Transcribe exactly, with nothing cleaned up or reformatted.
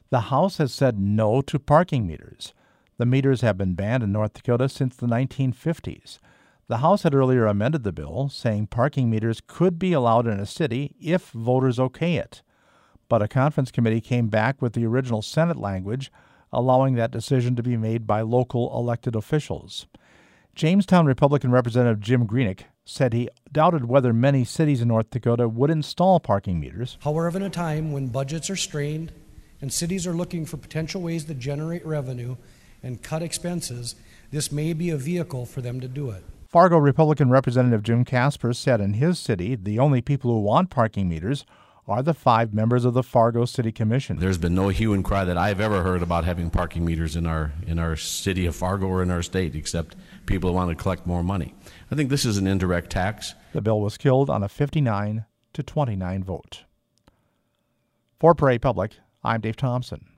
The House has said no to parking meters. The meters have been banned in North Dakota since the nineteen fifties. The House had earlier amended the bill, saying parking meters could be allowed in a city if voters okay it. But a conference committee came back with the original Senate language, allowing that decision to be made by local elected officials. Jamestown Republican Representative Jim Greenick said he doubted whether many cities in North Dakota would install parking meters. However, in a time when budgets are strained and cities are looking for potential ways to generate revenue and cut expenses, this may be a vehicle for them to do it. Fargo Republican Representative Jim Casper said in his city the only people who want parking meters are the five members of the Fargo City Commission. There's been no hue and cry that I've ever heard about having parking meters in our in our city of Fargo or in our state, except people who want to collect more money. I think this is an indirect tax. The bill was killed on a fifty-nine to twenty-nine vote. For Prairie Public, I'm Dave Thompson.